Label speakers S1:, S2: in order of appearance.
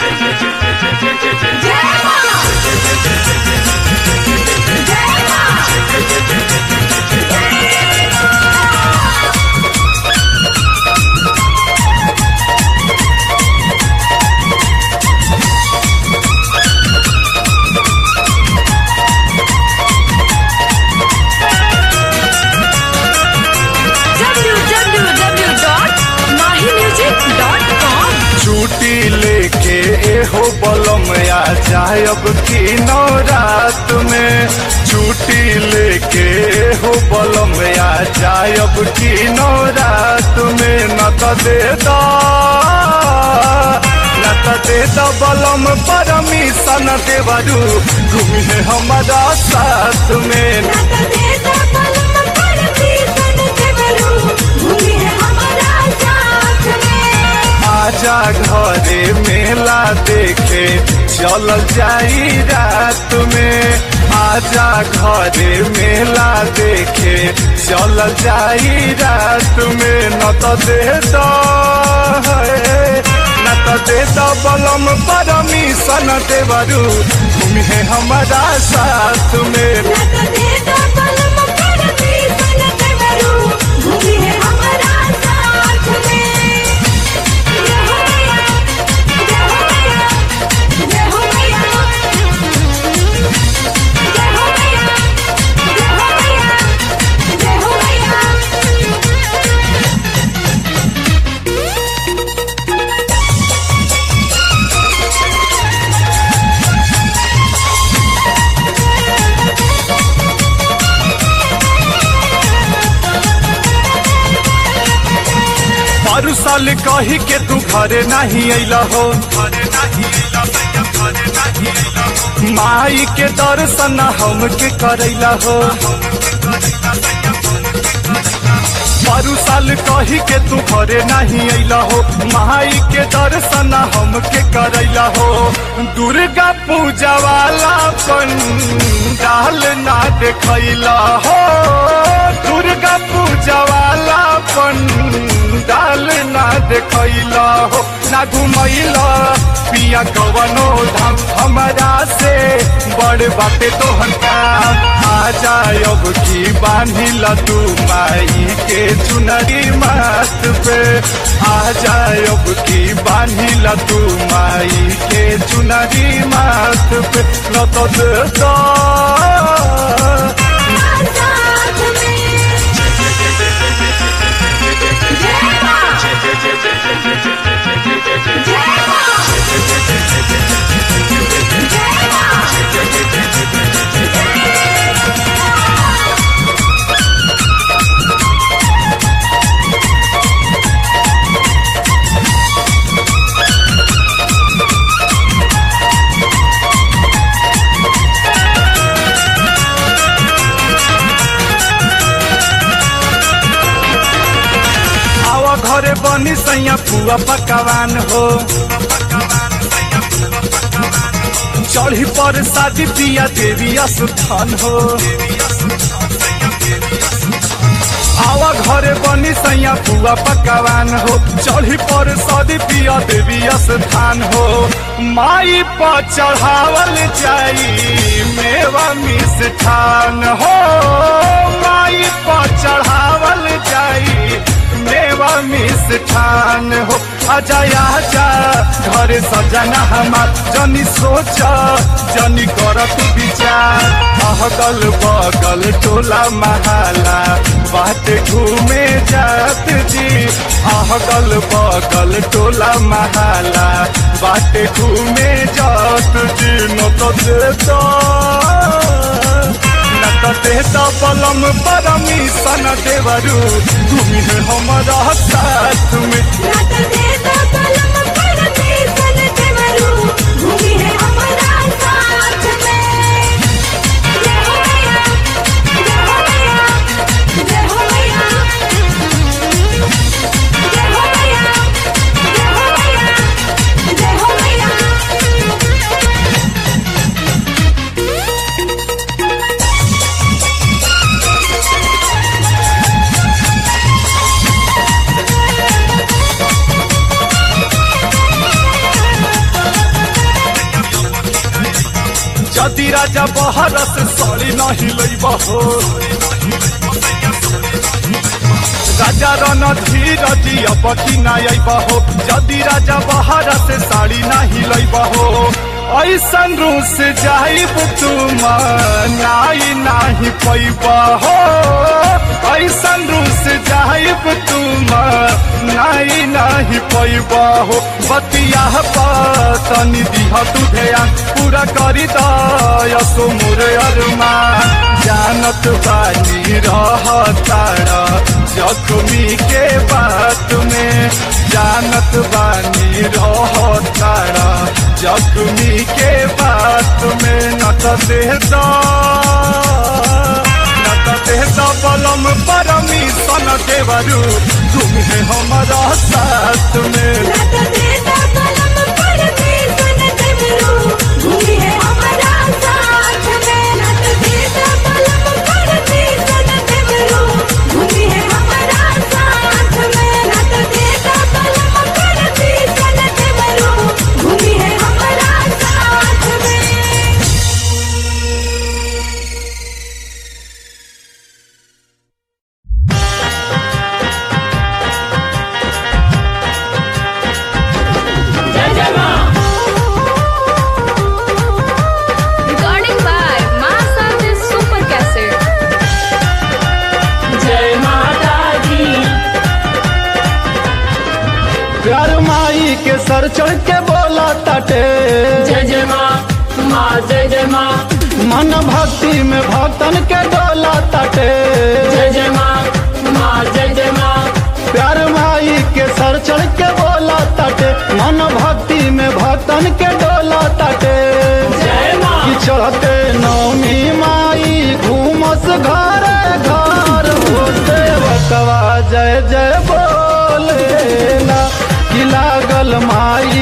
S1: छुट्टी लेके एहो बलम आ जायब की नौरात में। छुट्टी लेके एहो बलम आ जायब की नौरात में। न त दे द बलम परमिशन देवरू घूमे हमारा साथ में। आजा घरे मेला देखे चलल जाई रात में। आजा घरे मेला देखे चलल जाई रात में। न त दे द बलम परमिशन देवरू घूमे हमारा साथ में। हर साल कही के तू घरे नहीं अइला हो। माई के दर्शन हमके करैला हो। हर साल कही के तू घरे नहीं अइला हो। माई के दर्शन हमके करैला हो। दुर्गा पूजा वाला पंडाल ना देखैला हो। दुर्गा पूजा वाला पंडाल ना देखैला हो। ना घुमैला पिया कवनो धाम हमारा से बड़ बाटे तोहन काम। आ जायब की बांधिला तू माई के चुनरी माथ पे। आ जायब की बांधिला तू माई के चुनरी माथ पे। न तो दे घरे बनी सैया पुआ पकवान हो। चढ़ी पर शादी पिया देवी स्थान हो। आवा घरे बनी सैया पुआ पकवान हो। चढ़ी पर शादी पिया देवी स्थान हो। माई पर चढ़ावल जाई मेवा मिष्ठान हो। माई पर चढ़ावल जाई मेवा मिष्ठान हो। आजा आजा घरे सजना हमार जनी सोच जनी करत विचार। अगल बगल टोला महला बात घूमे जात जी। अगल बगल टोला महला बात घूमे जात जी। न तो दे द बलम परमिशन देवरू घूमे हमारा साथ में। जदि राजा बहर से साड़ी नहीं लैब हो राजा रन धीरज अब कि नहीं अइब हो जदि राजा बहर से साड़ी नहीं लैब हो ऐसन रूस जाइब तुम नहीं पैब हो ऐसन रूस जाइब तुम नहीं पैब हो बतिया तनी दिह तू ध्यान पूरा करी दसो मोर अरमान जानत बानी रह तारा जख्मी के बात में जानत बानी रह तारा जख्मी के बात में न तो दे बलम परमिशन देवरू तुम्हें हमारा साथ में
S2: प्यार माई के सर चढ़ के बोला ताटे
S3: जय जय माँ जय जय माँ
S2: मन भक्ति में भक्तन के डोला ताटे
S3: जय जय माँ जय जय माँ
S2: प्यार माई के सर चढ़ के बोला ताटे मन भक्ति में भक्तन के डोला ताटे
S3: जय माँ
S2: कि चढ़ते नौमी माई घूमस घर घर होते बकवा जय जय बोलेला कि लागल माई